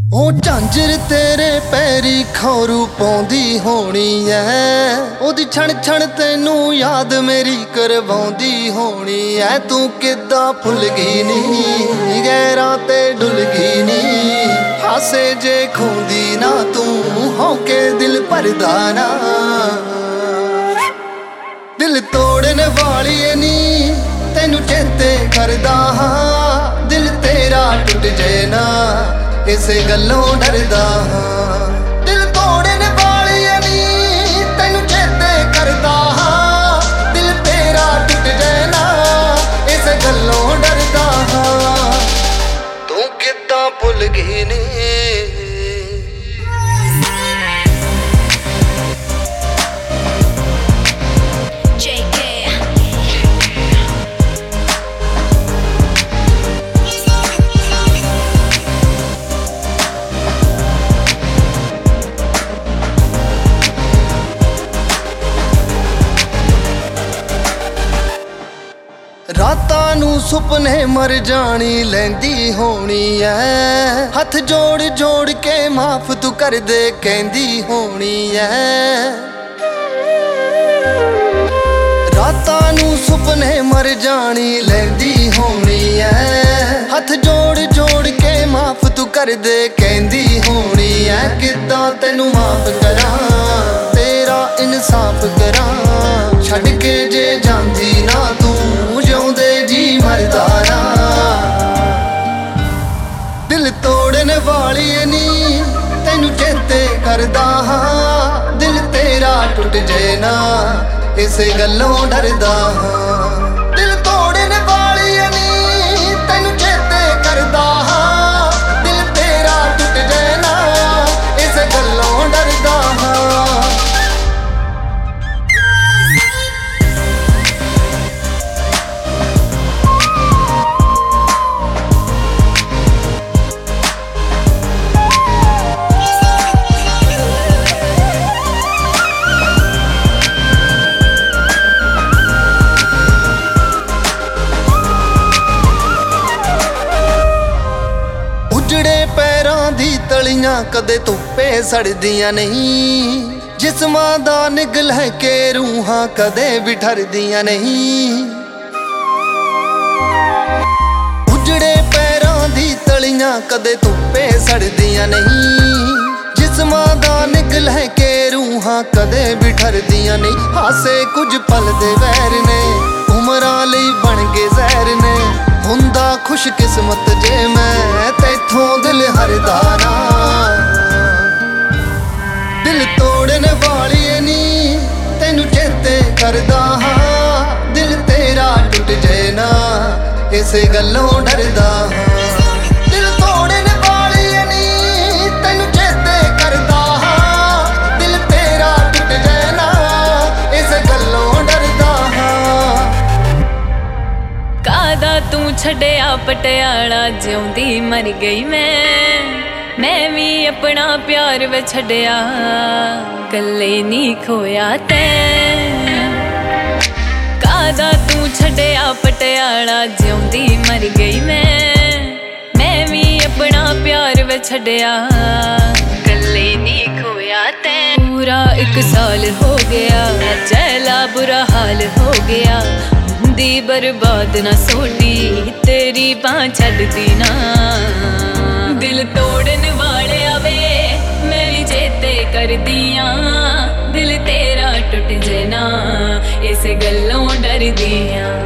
ਉਹ ਝਾਂਜਰ ਤੇਰੇ ਪੈਰੀ ਖੌਰੂ ਪਾਉਂਦੀ ਹੋਣੀ ਐ, ਉਹਦੀ ਛਣ ਛਣ ਤੈਨੂੰ ਯਾਦ ਮੇਰੀ ਕਰਵਾਉਂਦੀ ਹੋਣੀ ਐ। ਤੂੰ ਕਿੱਦਾਂ ਭੁੱਲ ਗਈ ਨੀ, ਗਹਿਰਾਂ ਤੇ ਡੁੱਲ ਗਈ ਨੀ, ਹਾਸੇ ਜੇ ਖੂੰਦੀ ਨਾ ਤੂੰ ਹੌਕੇ ਦਿਲ ਭਰਦਾ ਨਾ। ਦਿਲ ਤੋੜਨ ਵਾਲੀ ਨੀ ਤੈਨੂੰ ਚੇਤੇ ਕਰਦਾ ਹਾਂ, ਦਿਲ ਤੇਰਾ ਟੁੱਟ ਜੇ ਨਾ ਇਸੇ ਗੱਲੋਂ ਡਰਦਾ ਹਾਂ। ਦਿਲ ਤੋੜਨ ਵਾਲੀ ਨੀ ਤੈਨੂੰ ਚੇਤੇ ਕਰਦਾ ਹਾਂ, ਦਿਲ ਤੇਰਾ ਟੁੱਟ ਜੇ ਨਾ ਇਸੇ ਗੱਲੋਂ ਡਰਦਾ ਹਾਂ। ਤੂੰ ਕਿੱਦਾਂ ਭੁੱਲ ਗਈ ਨੀ। ਰਾਤਾਂ ਨੂੰ ਸੁਪਨੇ ਮਰ ਜਾਣੀ ਲੈਂਦੀ ਹੋਣੀ ਐ, ਹੱਥ ਜੋੜ ਜੋੜ ਕੇ ਮਾਫ ਤੂੰ ਕਰ ਦੇ ਕਹਿੰਦੀ ਹੋਣੀ ਐ। ਰਾਤਾਂ ਨੂੰ ਸੁਪਨੇ ਮਰ ਜਾਣੀ ਲੈਂਦੀ ਹੋਣੀ ਐ, ਹੱਥ ਜੋੜ ਜੋੜ ਕੇ ਮਾਫ ਤੂੰ ਕਰ ਦੇ ਕਹਿੰਦੀ ਹੋਣੀ ਐ। ਕਿੱਦਾਂ ਤੈਨੂੰ ਮਾਫ ਕਰਾਂ, ਤੇਰਾ ਇਨਸਾਫ ਕਰਾਂ, ਛੱਡ ਕੇ ਜੇ ਜਾਂਦੀ ਨਾ ਤੂੰ ਜਿਉਂਦੇ ਜੀ ਮਰਦਾ ਨਾ। ਦਿਲ ਤੋੜਨ ਵਾਲੀ ਨੀ ਤੈਨੂੰ ਚੇਤੇ ਕਰਦਾ ਹਾਂ, ਦਿਲ ਤੇਰਾ ਟੁੱਟ ਜੇ ਨਾ ਇਸੇ ਗੱਲੋਂ ਡਰਦਾ ਹਾਂ। ਦਿਲ ਤੋੜਨ ਵਾਲੀ ਨੀ ਤੈਨੂੰ ਚੇਤੇ ਕਰਦਾ ਹਾਂ, ਦਿਲ ਤੇਰਾ ਟੁੱਟ ਜੇ ਨਾ ਇਸੇ ਗੱਲੋਂ ਡਰਦਾ ਹਾਂ। ਉਜੜੇ ਪੈਰਾਂ ਦੀ ਤਲੀਆਂ ਕਦੇ ਧੁੱਪੇ ਸੜਦੀਆਂ ਨਹੀਂ, ਜਿਸਮਾਂ ਦਾ ਨਿਗਲ ਹੈ ਕੇ ਰੂਹਾਂ ਕਦੇ ਵੀ ਠਰਦੀਆਂ ਨਹੀਂ। ਉਜੜੇ ਪੈਰਾਂ ਦੀ ਤਲੀਆਂ ਕਦੇ ਧੁੱਪੇ ਸੜਦੀਆਂ ਨਹੀਂ, ਜਿਸਮਾਂ ਦਾ ਨਿਗਲ ਹੈ ਕੇ ਰੂਹਾਂ ਕਦੇ ਵੀ ਠਰਦੀਆਂ ਨਹੀਂ। ਹਾਸੇ ਕੁਝ ਪਲ ਦੇ ਵੈਰ ਨੇ, ਉਮਰਾਂ ਲਈ ਬਣ ਗਏ ਜ਼ਹਿਰ ਨੇ, ਹੁੰਦਾ ਖੁਸ਼ਕਿਸਮਤ ਜੇ ਮੈਂ ਤੈਥੋਂ ਦਿਲ ਹਰਦਾ ਨਾ। ਦਿਲ ਤੋੜਨ ਵਾਲੀ ਨੀ ਤੈਨੂੰ ਚੇਤੇ ਕਰਦਾ ਹਾਂ, ਦਿਲ ਤੇਰਾ ਟੁੱਟ ਜੇ ਨਾ ਇਸੇ ਗੱਲੋਂ ਡਰਦਾ ਹਾਂ। ਦਿਲ ਤੋੜਨ ਵਾਲੀ ਨੀ ਤੈਨੂੰ ਚੇਤੇ ਕਰਦਾ ਹਾਂ, ਦਿਲ ਤੇਰਾ ਟੁੱਟ ਜੇ ਨਾ ਇਸੇ ਗੱਲੋਂ ਡਰਦਾ ਹਾਂ। ਕਾਦਾ ਤੂੰ ਛੱਡਿਆ ਪਟਿਆਲਾ, ਜਿਉਂਦੀ ਮਰ ਗਈ ਮੈਂ ਵੀ ਆਪਣਾ ਪਿਆਰ ਵੇ ਛੱਡਿਆ, ਕੱਲੇ ਨੀ ਖੋਇਆ ਤੈਂ। ਕਾਦਾ ਤੂੰ ਛੱਡਿਆ ਪਟਿਆਲਾ, ਜਿਉਂਦੀ ਮਰ ਗਈ ਮੈਂ ਵੀ ਆਪਣਾ ਪਿਆਰ ਵੇ ਛੱਡਿਆ, ਕੱਲੇ ਨੀ ਖੋਇਆ ਤੈਂ। ਪੂਰਾ 1 ਸਾਲ ਹੋ ਗਿਆ ਜੈਲਾ ਬੁਰਾ ਹਾਲ ਹੋ ਗਿਆ, ਦੀ ਬਰਬਾਦ ਨਾ ਸੋਟੀ ਤੇਰੀ ਬਾਂਹ ਛੱਡਦੀ ਨਾ। ਦਿਲ ਤੋੜਨ ਵਾਲਿਆ ਵੇ ਮੈਂ ਵੀ ਚੇਤੇ ਕਰਦੀ ਆਂ, ਦਿਲ ਤੇਰਾ ਟੁੱਟ ਜੇ ਨਾ ਇਸ ਗੱਲੋਂ ਡਰਦੀ ਆਂ।